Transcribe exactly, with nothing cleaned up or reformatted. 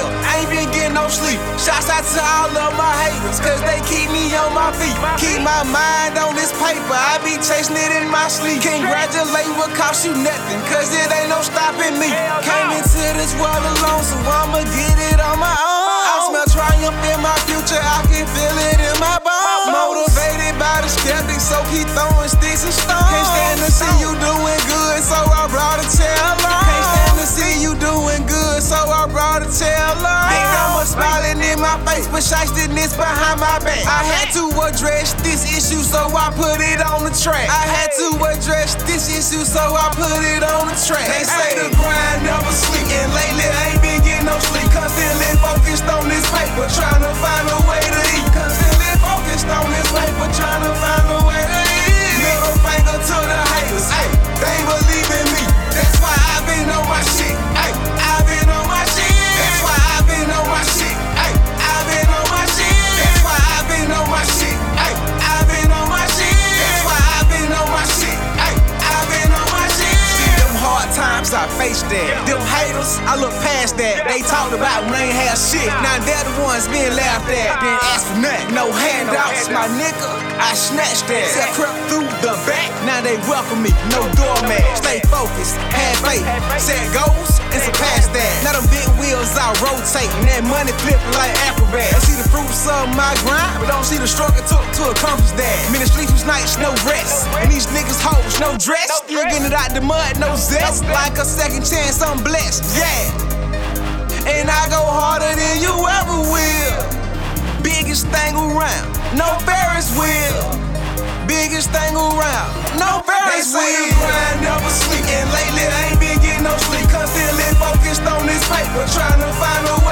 up, I ain't been getting no sleep. Shouts out to all of my haters, cause they keep me on my feet. Keep my mind on this paper, I be chasing it in my sleep. Congratulate what cost you nothing, cause it ain't no stopping me. Came into this world alone, so I'ma get it on my own. I smell triumph in my future, I can feel it in my bones. Motivated by the skeptics, so keep throwing sticks and stones. Can't stand to see you doing good, so I brought a tail on. Can't stand to see you doing good, so I brought a tail on. Ain't no more smiling in my face, but shystiness behind my back. I had to address this issue, so I put it on the track. I had to address this issue, so I put it on the track. They say the grind never sleep, and lately I ain't been getting no sleep. Constantly focused on this paper, trying to find a way to eat. Constantly focused on this paper, trying to find a way to eat. Middle finger to the haters, ay, they ain't believe in me. That's why I've been on my shit, ay, I've been on my shit. That's why I've been on my shit, ay, I've been on my shit. That's why I've been on my shit, ay, I've been on my shit. That's why I've been on my shit, ay, I've been on my shit. See them hard times I faced that. Them haters, I look past that. They talked about when they ain't have shit. Now they're the ones being laughed at. Didn't ask for nothing, no handouts, my nigga. I snatched that. Said crept through the back. Now they welcome me, no doormat. Stay focused, had faith, set goals and surpass that. Now them big wheels I rotate, and that money flipping like acrobat. They see the fruits of my grind, but don't see the struggle took to accomplish that. Many sleepless nights, no rest, and these niggas hoes, no dress. Still getting it out the mud, no zest. Like a second chance, I'm blessed, yeah. And I go harder than you ever will. Biggest thing around, no Ferris wheel. Biggest thing around, no Ferris wheel. They say the grind never sleep, and lately I ain't been getting no sleep. Constantly focused on this paper, trying to find a way.